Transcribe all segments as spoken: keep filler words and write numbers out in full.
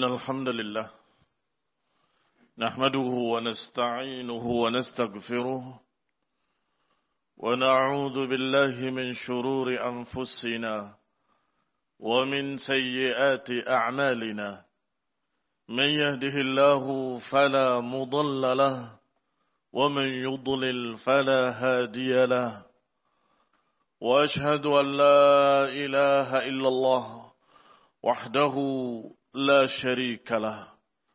إن الحمد لله نحمده ونستعينه ونستغفره ونعوذ بالله من شرور أنفسنا ومن سيئات أعمالنا من يهده الله فلا مضل له ومن يضلل فلا هادي له وأشهد أن لا إله إلا الله وحده لا شريك له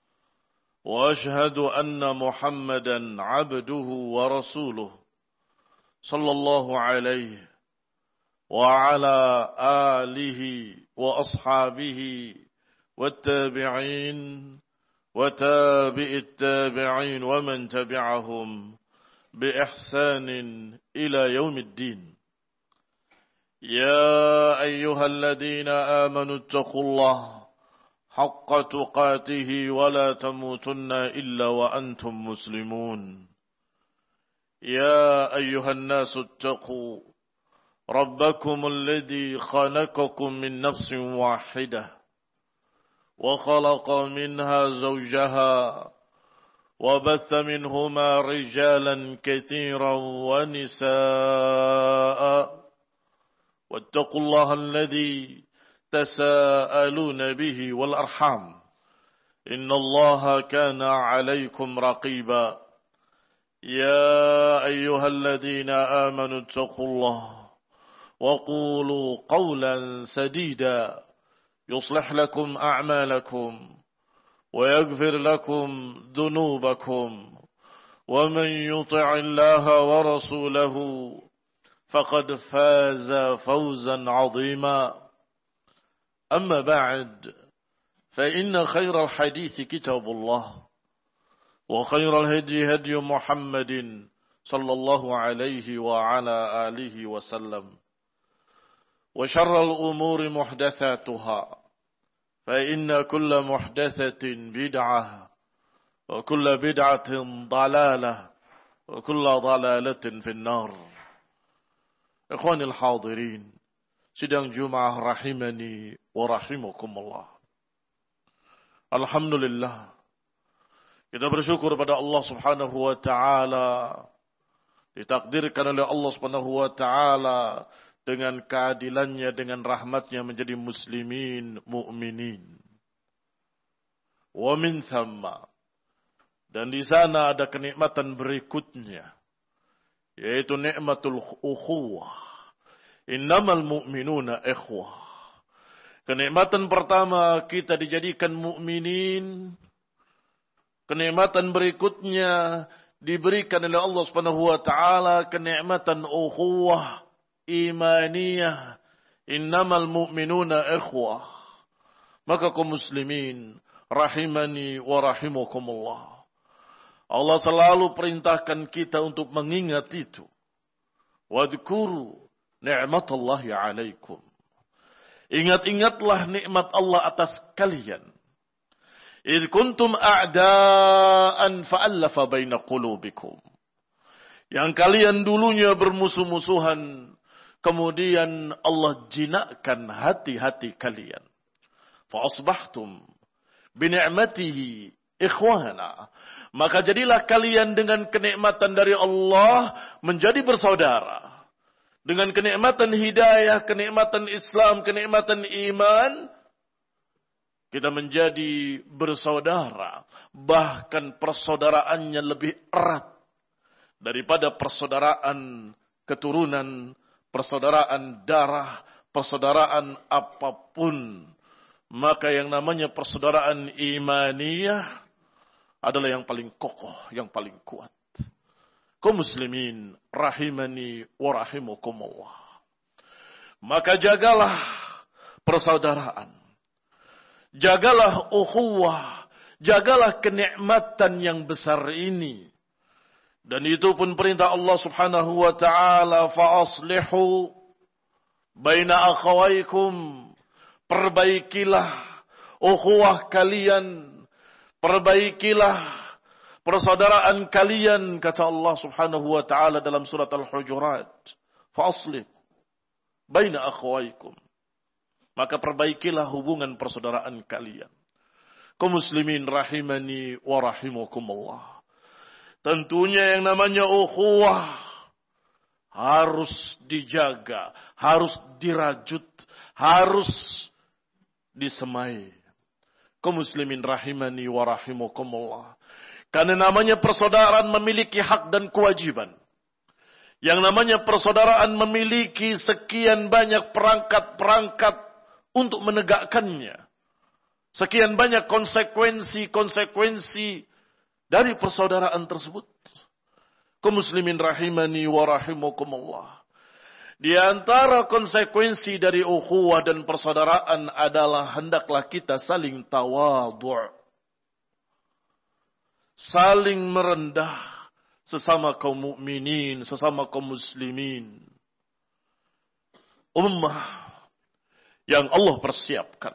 وأشهد أن محمدا عبده ورسوله صلى الله عليه وعلى آله وأصحابه والتابعين وتابع التابعين ومن تبعهم بإحسان إلى يوم الدين. يا أيها الذين آمنوا اتقوا الله حق تقاته ولا تموتن إلا وأنتم مسلمون. يا أيها الناس اتقوا ربكم الذي خلقكم من نفس واحدة وخلق منها زوجها وبث منهما رجالا كثيرا ونساء واتقوا الله الذي تساءلون به والأرحام إن الله كان عليكم رقيبا. يا أيها الذين آمنوا اتقوا الله وقولوا قولا سديدا يصلح لكم أعمالكم ويغفر لكم ذنوبكم ومن يطع الله ورسوله فقد فاز فوزا عظيما. أما بعد فإن خير الحديث كتاب الله وخير الهدي هدي محمد صلى الله عليه وعلى آله وسلم وشر الأمور محدثاتها فإن كل محدثة بدعة وكل بدعة ضلالة وكل ضلالة في النار. Ikhwanil hadirin, sidang Jumat rahimani wa rahimakumullah. Alhamdulillah, kita bersyukur pada Allah Subhanahu wa taala, ditakdirkan oleh Allah Subhanahu wa taala dengan keadilannya, dengan rahmatnya menjadi muslimin mu'minin. Wa min thamma, dan di sana ada kenikmatan berikutnya, yaitu nikmatul ukhuwah. Innamal mu'minuna ikhwah. Kenikmatan pertama kita dijadikan mukminin. Kenikmatan berikutnya diberikan oleh Allah Subhanahu wa taala kenikmatan ukhuwah imaniyah. Innamal mu'minuna ikhwah. Maka kaum muslimin rahimani wa rahimakumullah, Allah selalu perintahkan kita untuk mengingat itu. Wadhkuru ni'matallahi alaikum. Ingat-ingatlah nikmat Allah atas kalian. Idh kuntum a'daan fa'allafa baina qulubikum. Yang kalian dulunya bermusuh-musuhan, kemudian Allah jinakkan hati-hati kalian. Fa'asbahtum bini'matihi ikhwana. Maka jadilah kalian dengan kenikmatan dari Allah menjadi bersaudara. Dengan kenikmatan hidayah, kenikmatan Islam, kenikmatan iman, kita menjadi bersaudara. Bahkan persaudaraannya lebih erat daripada persaudaraan keturunan, persaudaraan darah, persaudaraan apapun. Maka yang namanya persaudaraan imaniyah adalah yang paling kokoh, yang paling kuat. Kaum muslimin rahimani wa rahimakumullah. Maka jagalah persaudaraan. Jagalah ukhuwah, jagalah kenikmatan yang besar ini. Dan itu pun perintah Allah Subhanahu wa taala, fa aslihu baina akhawaykum. Perbaikilah ukhuwah kalian, perbaikilah persaudaraan kalian, kata Allah Subhanahu wa taala dalam surat Al-Hujurat. Fa aslih baina akhawaykum. Maka perbaikilah hubungan persaudaraan kalian. Kaum muslimin rahimani wa rahimakumullah. Tentunya yang namanya ukhuwah harus dijaga, harus dirajut, harus disemai. Kaum muslimin rahimani wa rahimakumullah. Karena namanya persaudaraan memiliki hak dan kewajiban. Yang namanya persaudaraan memiliki sekian banyak perangkat-perangkat untuk menegakkannya. Sekian banyak konsekuensi-konsekuensi dari persaudaraan tersebut. Kaum muslimin rahimani wa rahimakumullah. Di antara konsekuensi dari ukhuwah dan persaudaraan adalah hendaklah kita saling tawadhu'. Saling merendah sesama kaum mukminin, sesama kaum muslimin. Ummah yang Allah persiapkan.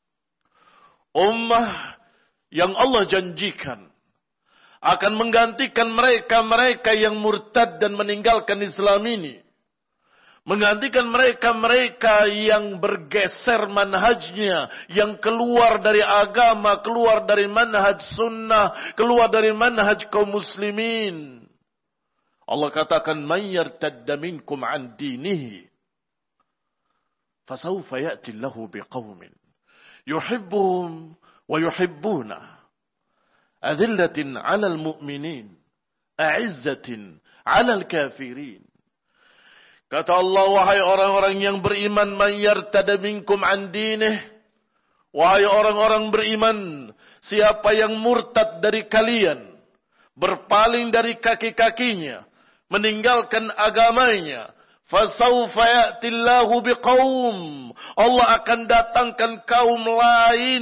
Ummah yang Allah janjikan akan menggantikan mereka-mereka yang murtad dan meninggalkan Islam ini. Menggantikan mereka-mereka yang bergeser manhajnya, yang keluar dari agama, keluar dari manhaj sunnah, keluar dari manhaj kaum muslimin. Allah katakan, "Man yartadda minkum 'an dinihi, fasawfa ya'ti Allahu biqaumin yuhibbuhum wa yuhibbuna, adillatin 'alal mu'minin, a'izzatin 'alal kafirin." Kata Allah, wahai orang-orang yang beriman, "Man yartadda minkum 'an dinih." Wahai orang-orang beriman, siapa yang murtad dari kalian, berpaling dari kaki-kakinya, meninggalkan agamanya, fasawfa ya'tillahu biqaum. Allah akan datangkan kaum lain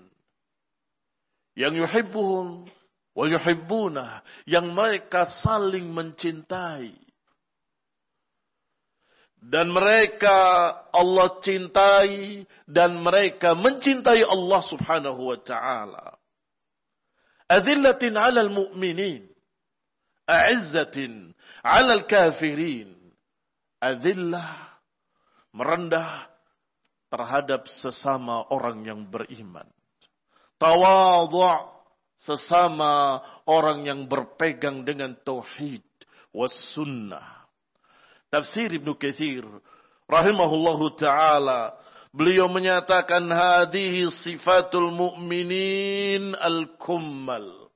yang yuhibbuhum wa yuhibbuna, yang mereka saling mencintai. Dan mereka Allah cintai dan mereka mencintai Allah Subhanahu wa taala. Adillatin 'alal mu'minin, a'izzatin 'alal kafirin. Adillah, merendah terhadap sesama orang yang beriman. Tawadhu', sesama orang yang berpegang dengan tauhid was sunnah. Tafsir Ibnu Katsir rahimahullahu taala, beliau menyatakan hadhihi sifatul mu'minin al-kummal.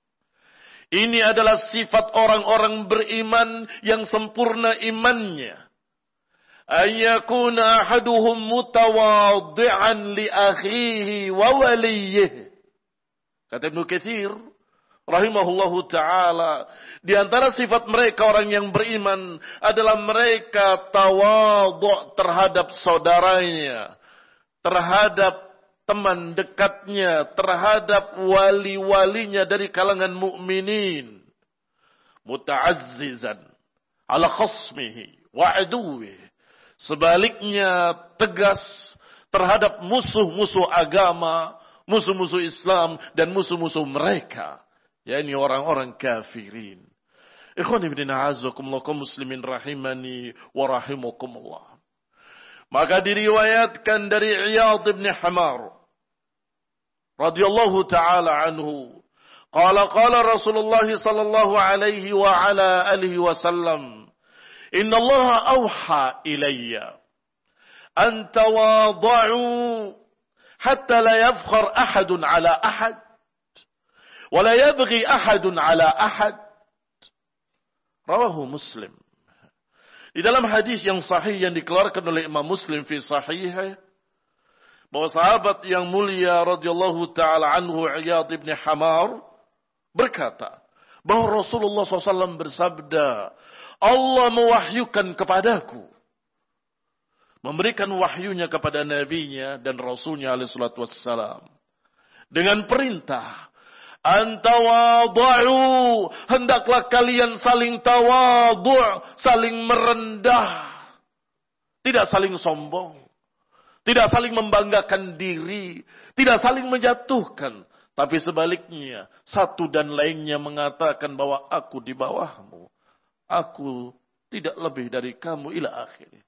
Ini adalah sifat orang-orang beriman yang sempurna imannya. Ayyakuna ahaduhum mutawaddi'an li akhihi wa waliyih. Kata Ibnu Katsir rahimahullahu ta'ala, di antara sifat mereka orang yang beriman adalah mereka tawadhu' terhadap saudaranya, terhadap teman dekatnya, terhadap wali-walinya dari kalangan mukminin. Muta'azzizan ala khasmihi wa aduwih. Sebaliknya tegas terhadap musuh-musuh agama, musuh-musuh Islam dan musuh-musuh mereka, yakni orang-orang kafirin. Ikhwani fillah, a'azzakumullah, kaum muslimin rahimani wa rahimakumullah. Maka diriwayatkan dari Iyad bin Hamar radhiyallahu taala anhu, qala qala Rasulullah sallallahu alaihi wa ala alihi wasallam, "Inna Allah awha ilayya an tawadhu hatta la yafkhar ahadun ala ahad wa la yabghi ahadun ala ahad." Rawahu Muslim. Di dalam hadis yang sahih yang dikeluarkan oleh Imam Muslim fi sahihnya, bahwa sahabat yang mulia radhiyallahu taala anhu Iyad bin Hamar berkata bahwa Rasulullah shallallahu alaihi wasallam bersabda, Allah mewahyukan kepadaku, memberikan wahyunya kepada nabinya dan rasulnya alaihi salatu wassalam, dengan perintah, antawadhu, hendaklah kalian saling tawadhu', saling merendah, tidak saling sombong, tidak saling membanggakan diri, tidak saling menjatuhkan, tapi sebaliknya satu dan lainnya mengatakan bahwa aku di bawahmu, aku tidak lebih dari kamu, ila akhirnya.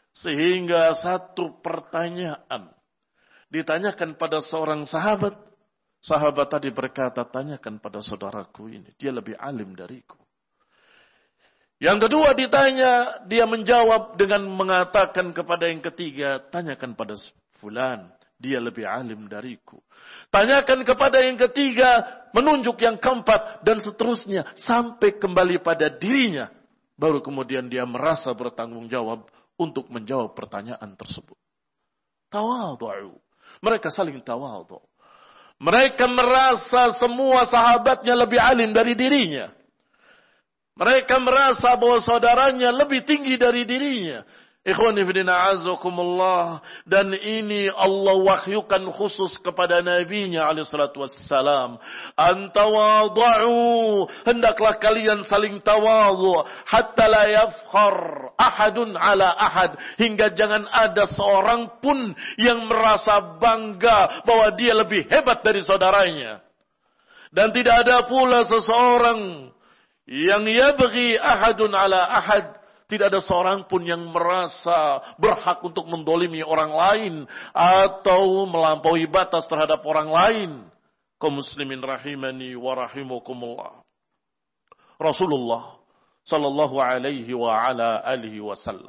Sehingga satu pertanyaan ditanyakan pada seorang sahabat, Sahabat tadi berkata, tanyakan pada saudaraku ini, dia lebih alim dariku. Yang kedua ditanya, dia menjawab dengan mengatakan kepada yang ketiga, tanyakan pada fulan, dia lebih alim dariku. Tanyakan kepada yang ketiga, menunjuk yang keempat, dan seterusnya, sampai kembali pada dirinya. Baru kemudian dia merasa bertanggung jawab untuk menjawab pertanyaan tersebut. Tawadhu. Mereka saling tawadhu. Mereka merasa semua sahabatnya lebih alim dari dirinya. Mereka merasa bahwa saudaranya lebih tinggi dari dirinya. Ikhwani fillah azakumullah. Dan ini Allah wahyukan khusus kepada nabinya alaihi salatu wassalam. Antawadhu. Hendaklah kalian saling tawadhu. Hatta la yafkhar ahadun ala ahad. Hingga jangan ada seorang pun yang merasa bangga bahwa dia lebih hebat dari saudaranya. Dan tidak ada pula seseorang yang yabghi ahadun ala ahad. Tidak ada seorang pun yang merasa berhak untuk mendolimi orang lain atau melampaui batas terhadap orang lain. Kaum muslimin rahimani wa rahimakumullah. Rasulullah sallallahu alaihi wa ala alihi wasallam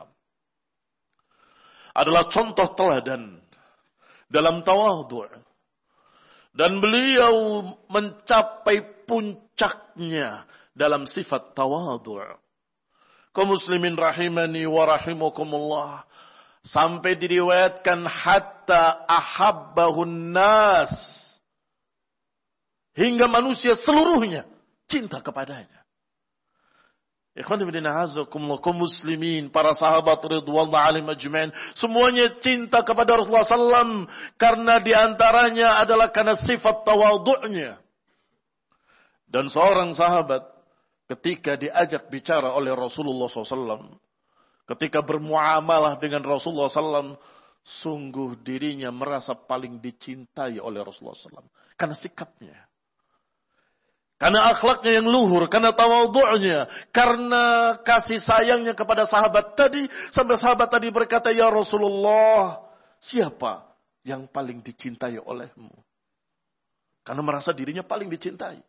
adalah contoh teladan dalam tawadhu. Dan beliau mencapai puncaknya dalam sifat tawadhu. Kaum muslimin rahimani wa rahimakumullah. Sampai diriwayatkan hatta ahabbahun nas. Hingga manusia seluruhnya cinta kepadanya. Ikhwan fillah azakumullah, kaum muslimin, para sahabat ridwanullah alaihim ajmain, semuanya cinta kepada Rasulullah sallallahu alaihi wasallam karena diantaranya adalah karena sifat tawadhu'nya. Dan seorang sahabat ketika diajak bicara oleh Rasulullah shallallahu alaihi wasallam, ketika bermuamalah dengan Rasulullah shallallahu alaihi wasallam, sungguh dirinya merasa paling dicintai oleh Rasulullah shallallahu alaihi wasallam. Karena sikapnya. Karena akhlaknya yang luhur. Karena tawadhu'nya. Karena kasih sayangnya kepada sahabat tadi. Sampai sahabat tadi berkata, ya Rasulullah, siapa yang paling dicintai olehmu? Karena merasa dirinya paling dicintai.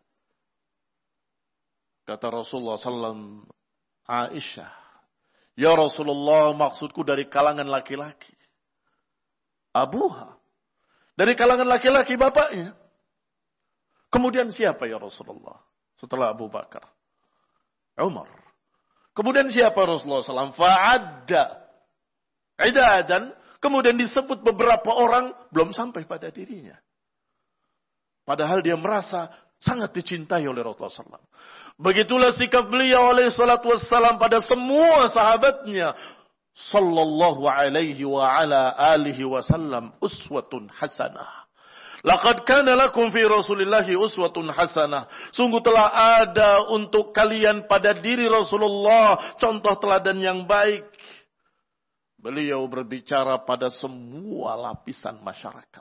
Kata Rasulullah sallallahu alaihi wasallam, Aisyah. Ya Rasulullah, maksudku dari kalangan laki-laki. Abuha. Dari kalangan laki-laki bapaknya. Kemudian siapa ya Rasulullah? Setelah Abu Bakar. Umar. Kemudian siapa Rasulullah sallallahu alaihi wasallam? Fa'adda. Idadan. Kemudian disebut beberapa orang belum sampai pada dirinya. Padahal dia merasa sangat dicintai oleh Rasulullah sallallahu alaihi wasallam. Begitulah sikap beliau alaihi salatu wassalam pada semua sahabatnya. Sallallahu alaihi wa ala alihi wasallam uswatun hasanah. Laqad kana lakum fi Rasulillahi uswatun hasanah. Sungguh telah ada untuk kalian pada diri Rasulullah contoh teladan yang baik. Beliau berbicara pada semua lapisan masyarakat.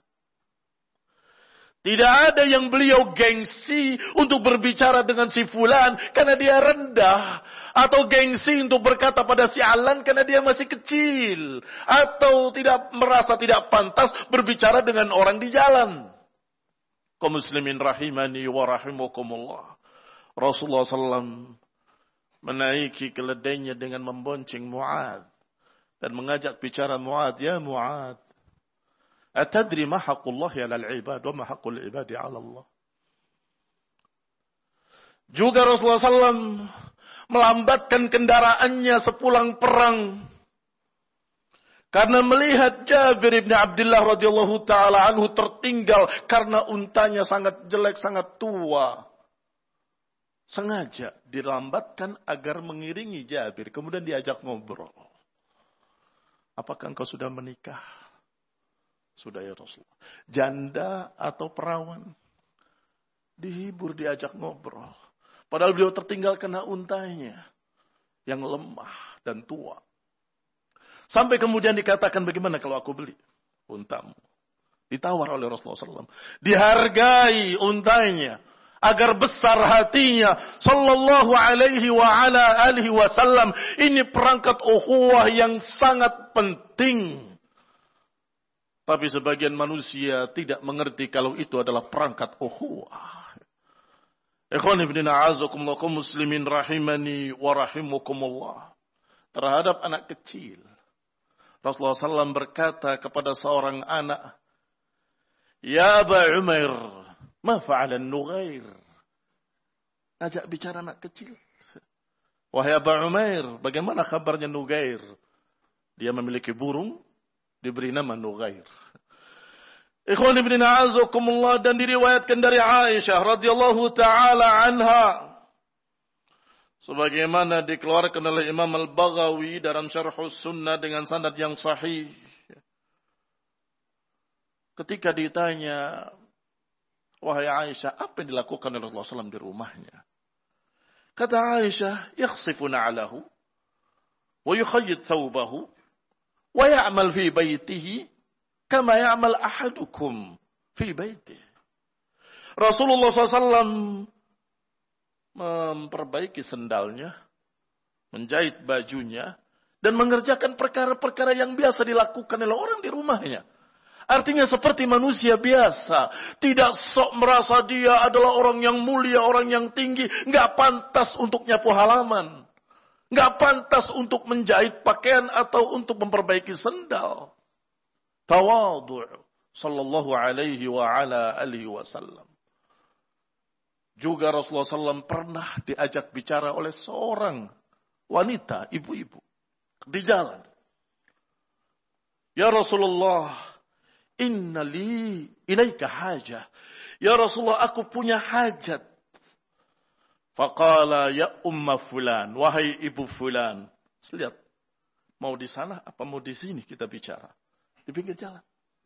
Tidak ada yang beliau gengsi untuk berbicara dengan si fulan karena dia rendah. Atau gengsi untuk berkata pada si Alan karena dia masih kecil. Atau tidak merasa tidak pantas berbicara dengan orang di jalan. Kaum muslimin rahimani wa rahimakumullah. Rasulullah sallallahu alaihi wasallam menaiki keledainya dengan membonceng Mu'adz. Dan mengajak bicara Mu'adz, ya Mu'adz. Atadri ma haqqullahi 'alal 'ibad wa ma haqqul 'ibadi 'ala Allah. Juga Rasulullah sallallahu alaihi wasallam melambatkan kendaraannya sepulang perang. Karena melihat Jabir bin Abdullah radhiyallahu taala anhu tertinggal karena untanya sangat jelek, sangat tua. Sengaja dilambatkan agar mengiringi Jabir, kemudian diajak ngobrol. Apakah engkau sudah menikah? Sudah ya Rasulullah. Janda atau perawan? Dihibur, diajak ngobrol. Padahal beliau tertinggal kena untanya yang lemah dan tua. Sampai kemudian dikatakan, bagaimana kalau aku beli untamu? Ditawar oleh Rasulullah sallallahu alaihi wasallam. Dihargai untanya agar besar hatinya sallallahu alaihi wa ala alihi wasallam. Ini perangkat ukhuwah yang sangat penting. Tapi sebagian manusia tidak mengerti kalau itu adalah perangkat ukhuwah. Ikhwan ibn a'azakumullah muslimin rahimani wa rahimukumullah. Terhadap anak kecil, Rasulullah shallallahu alaihi wasallam berkata kepada seorang anak, Ya Aba Umair, ma fa'alan Nughair? Ajak bicara anak kecil. Wahai Aba Umair, bagaimana kabarnya Nughair? Dia memiliki burung, diberi nama Nughair. Ikhwan ibn a'azakumullah, dan diriwayatkan dari Aisyah radhiyallahu taala anha, sebagaimana dikeluarkan oleh Imam Al-Baghawi dalam Syarhus Sunnah dengan sanad yang sahih. Ketika ditanya, wahai Aisyah, apa yang dilakukan oleh Rasulullah shallallahu alaihi wasallam di rumahnya? Kata Aisyah, yakhsifu na'lahu, wa yukhayyid thawbahu, wa ya'mal fi baytihi, kama ya'mal ahadukum fi baytihi. Rasulullah shallallahu alaihi wasallam memperbaiki sendalnya, menjahit bajunya, dan mengerjakan perkara-perkara yang biasa dilakukan oleh orang di rumahnya. Artinya seperti manusia biasa. Tidak sok merasa dia adalah orang yang mulia, orang yang tinggi. Nggak pantas untuk nyapu halaman. Nggak pantas untuk menjahit pakaian atau untuk memperbaiki sendal. Tawadhu' sallallahu alaihi wa ala alihi wasallam. Juga Rasulullah shallallahu alaihi wasallam pernah diajak bicara oleh seorang wanita, ibu-ibu, di jalan. Ya Rasulullah, inna li ilaika hajah. Ya Rasulullah, aku punya hajat. Faqala ya umma fulan, wahai ibu fulan. Lihat, mau di sana apa mau di sini kita bicara? Di pinggir jalan.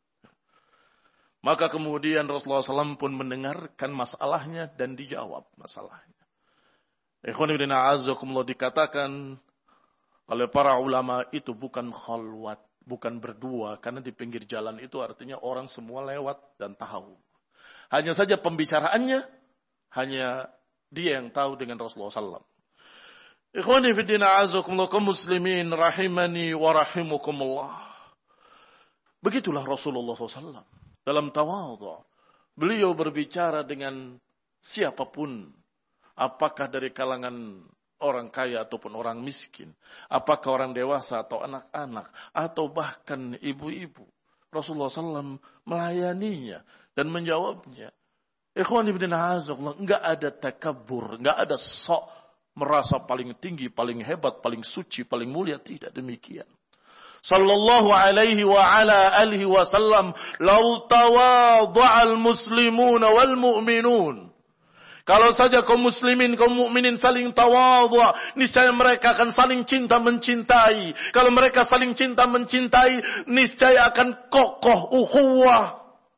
Maka kemudian Rasulullah shallallahu alaihi wasallam pun mendengarkan masalahnya dan dijawab masalahnya. Ikhwan ibn a'azakumullah, dikatakan oleh para ulama itu bukan khalwat, bukan berdua. Karena di pinggir jalan itu artinya orang semua lewat dan tahu. Hanya saja pembicaraannya, hanya dia yang tahu dengan Rasulullah shallallahu alaihi wasallam. Ikhwan ibn a'azakumullah muslimin rahimani wa rahimukumullah. Begitulah Rasulullah shallallahu alaihi wasallam. Dalam tawadhu, beliau berbicara dengan siapapun, apakah dari kalangan orang kaya ataupun orang miskin, apakah orang dewasa atau anak-anak, atau bahkan ibu-ibu. Rasulullah shallallahu alaihi wasallam melayaninya dan menjawabnya. Ikhwan ibn a'azakumullah, enggak ada takabur, enggak ada sok merasa paling tinggi, paling hebat, paling suci, paling mulia, tidak demikian. Sallallahu alaihi wa ala alihi wasallam, lau tawadha'al muslimuna wal mu'minun. Kalau saja kaum muslimin, kaum mukminin saling tawadhu', niscaya mereka akan saling cinta mencintai. Kalau mereka saling cinta mencintai, niscaya akan kokoh ukhuwah.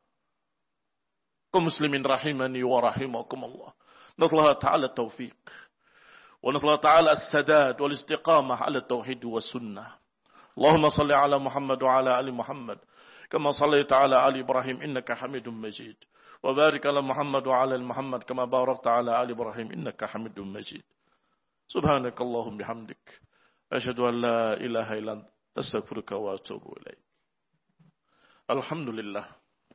Kaum muslimin rahimani wa rahimakumullah. Nasallahu ta'ala taufiq. Wa nasallahu ta'ala as-sadad wal istiqamah ala tauhid wa sunnah. Allahumma salli ala Muhammad wa ala ali Muhammad. Kama sallaita ala ali Ibrahim innaka hamidun majid. Wa barik ala Muhammad wa ala ali Muhammad. Kama barakta ala ali Ibrahim innaka hamidun majid. Subhanakallahum bihamdik. Asyhadu an la ilaha illa anta astaghfiruka wa atubu ilaik. Alhamdulillah.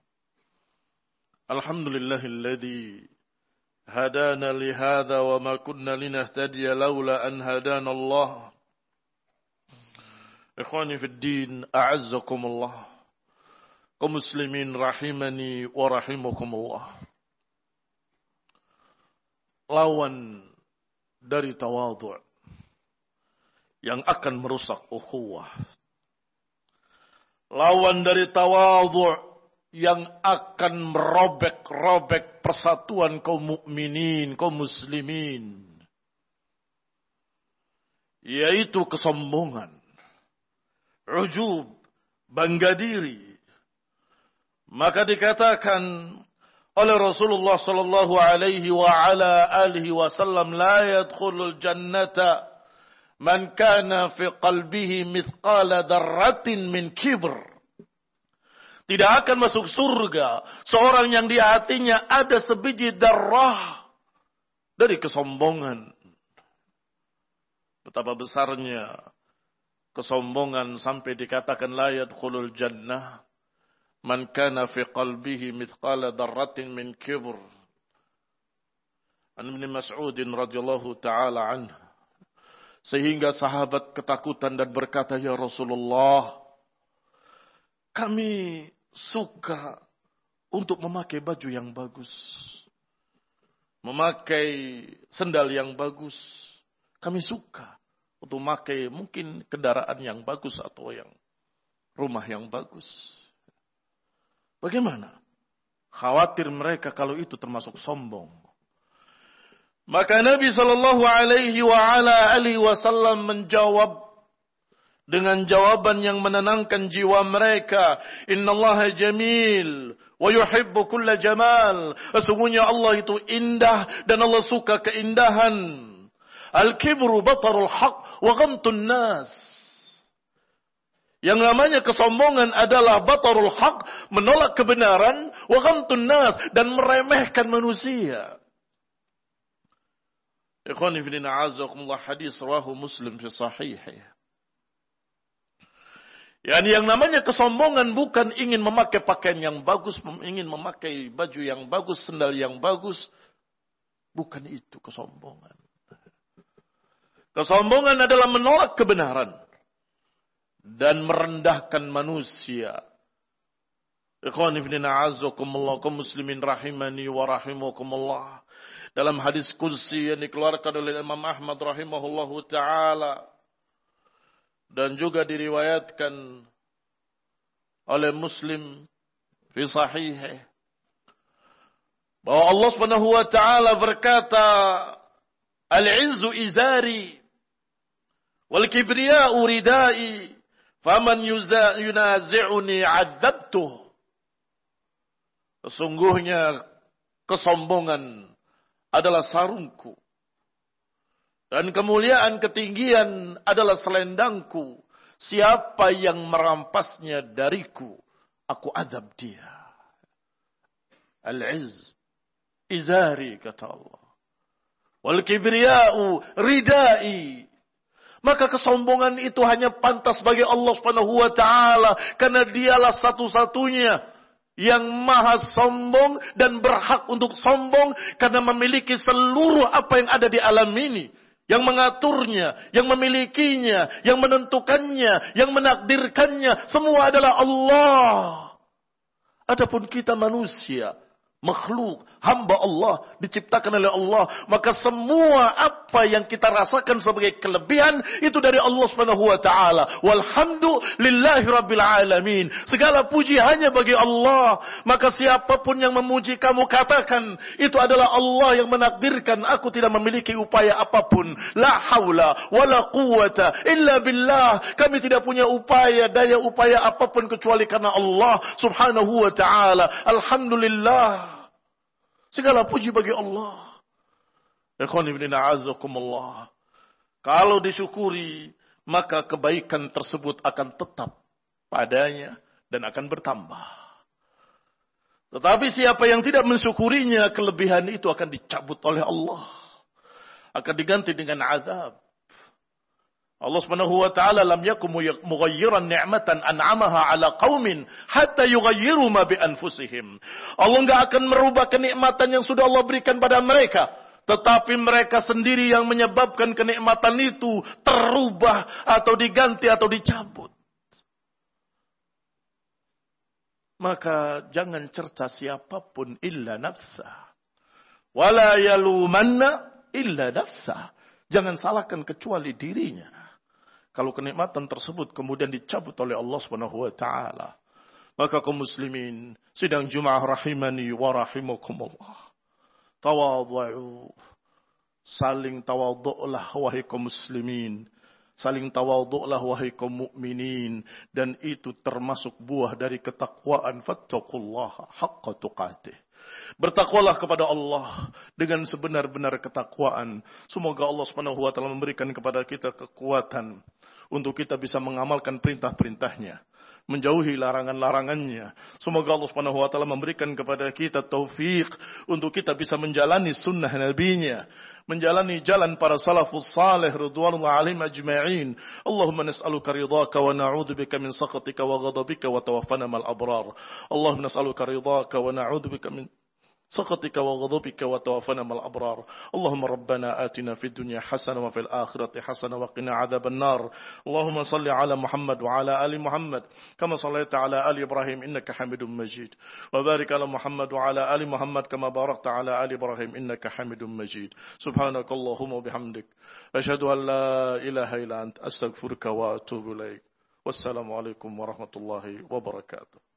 Alhamdulillahilladzi hadana li hadza wa ma kunna linahtadiya laula an hadana Allah. Ikhwani fid din, a'azzakumullah. Kaum muslimin rahimani wa rahimakumullah. Lawan dari tawadhu' yang akan merusak ukhuwah. Lawan dari tawadhu' yang akan merobek-robek persatuan kaum mukminin, kaum muslimin. Yaitu kesombongan. Ujub, bangga diri. Maka dikatakan oleh Rasulullah sallallahu alaihi wa ala alihi wasallam, la yadkhulul jannata man kana fi qalbihi mithqala dzarratin min kibr. Tidak akan masuk surga seorang yang di hatinya ada sebiji darah dari kesombongan. Betapa besarnya kesombongan sampai dikatakan la yadkhulul jannah man kana fi qalbihi mithqala darratin min kibr. An Ibnu Mas'ud radhiyallahu taala anhu. Sehingga sahabat ketakutan dan berkata, ya Rasulullah, kami suka untuk memakai baju yang bagus, memakai sendal yang bagus. Kami suka untuk memakai mungkin kendaraan yang bagus atau yang rumah yang bagus. Bagaimana? Khawatir mereka kalau itu termasuk sombong. Maka Nabi sallallahu alaihi wa ala alihi wasallam menjawab dengan jawaban yang menenangkan jiwa mereka. Innallaha jamil wa yuhibbu kulla jamal. Sesungguhnya Allah itu indah dan Allah suka keindahan. Al-kibru batarul haq wa ghamtun nas. Yang namanya kesombongan adalah batarul haq, menolak kebenaran, wa ghamtun nas, dan meremehkan manusia. Ikhwani fi din a'azakumullah, hadis rawahu Muslim fi sahihih. Yani yang namanya kesombongan bukan ingin memakai pakaian yang bagus, ingin memakai baju yang bagus, sendal yang bagus. Bukan itu kesombongan. Kesombongan adalah menolak kebenaran dan merendahkan manusia. Ikhwani fi din a'azakumullah, kaum muslimin rahimani wa rahimakumullah. Dalam hadis kursi yang dikeluarkan oleh Imam Ahmad rahimahullahu ta'ala. Dan juga diriwayatkan oleh Muslim fi sahihih. Bahwa Allah subhanahu wa ta'ala berkata, Al-izzu izari, wal kibriya'u ridai, faman yunazi'uni adzabtuh. Sesungguhnya kesombongan adalah sarungku, dan kemuliaan ketinggian adalah selendangku. Siapa yang merampasnya dariku, aku adab dia. Al-izz izari, kata Allah. Wal kibriya'u ridai. Maka kesombongan itu hanya pantas bagi Allah Subhanahu wa taala, karena dialah satu-satunya yang maha sombong dan berhak untuk sombong karena memiliki seluruh apa yang ada di alam ini. Yang mengaturnya, yang memilikinya, yang menentukannya, yang menakdirkannya. Semua adalah Allah. Adapun kita manusia, makhluk, hamba Allah, diciptakan oleh Allah. Maka semua apa yang kita rasakan sebagai kelebihan, itu dari Allah subhanahu wa ta'ala. Walhamdulillahi rabbil alamin. Segala puji hanya bagi Allah. Maka siapapun yang memuji kamu, katakan, itu adalah Allah yang menakdirkan. Aku tidak memiliki upaya apapun. La hawla wa la quwata illa billah. Kami tidak punya upaya, daya upaya apapun kecuali karena Allah subhanahu wa ta'ala. Alhamdulillah. Segala puji bagi Allah. Ikhwani fillah a'azzakumullah. Kalau disyukuri, maka kebaikan tersebut akan tetap padanya dan akan bertambah. Tetapi siapa yang tidak mensyukurinya, kelebihan itu akan dicabut oleh Allah. Akan diganti dengan azab. Allah Subhanahu wa taala lam yakum mughayyiran ni'matan an'amaha 'ala qaumin hatta yughayyiru ma bi anfusihim. Allah enggak akan merubah kenikmatan yang sudah Allah berikan pada mereka, tetapi mereka sendiri yang menyebabkan kenikmatan itu terubah atau diganti atau dicabut. Maka jangan cerca siapapun illa nafsah. Wala yalumanna illa nafsah. Jangan salahkan kecuali dirinya. Kalau kenikmatan tersebut kemudian dicabut oleh Allah Subhanahu wa taala. Maka kaum muslimin, sidang Jumat rahimani wa rahimakumullah. Tawadhu. Saling tawadhu'lah wahai kaum muslimin. Saling tawadhu'lah wahai kaum mukminin, dan itu termasuk buah dari ketakwaan. Fattaqullaha haqqa tuqatih. Bertakwalah kepada Allah dengan sebenar-benar ketakwaan. Semoga Allah Subhanahu wa taala memberikan kepada kita kekuatan untuk kita bisa mengamalkan perintah-perintahnya menjauhi larangan-larangannya. Semoga Allah Subhanahu wa taala memberikan kepada kita taufik untuk kita bisa menjalani sunnah nabinya, menjalani jalan para salafus salih ridwanullah alaihim ajma'in. Allahumma nas'aluka ridhaka wa na'udzubika min sakhatika wa ghadabika wa tawaffana mal abrar. Allahumma nas'aluka ridhaka wa na'udzubika min سخطك وغضبك وتوفنا مع الأبرار. اللهم ربنا آتنا في الدنيا حسنة وفي الآخرة حسنة وقنا عذاب النار. اللهم صل على محمد وعلى آل محمد كما صليت على آل إبراهيم إنك حميد مجيد. وبارك على محمد وعلى آل محمد كما باركت على آل إبراهيم إنك حميد مجيد. سبحانك اللهم وبحمدك أشهد أن لا إله إلا أنت أستغفرك وأتوب إليك. والسلام عليكم ورحمة الله وبركاته.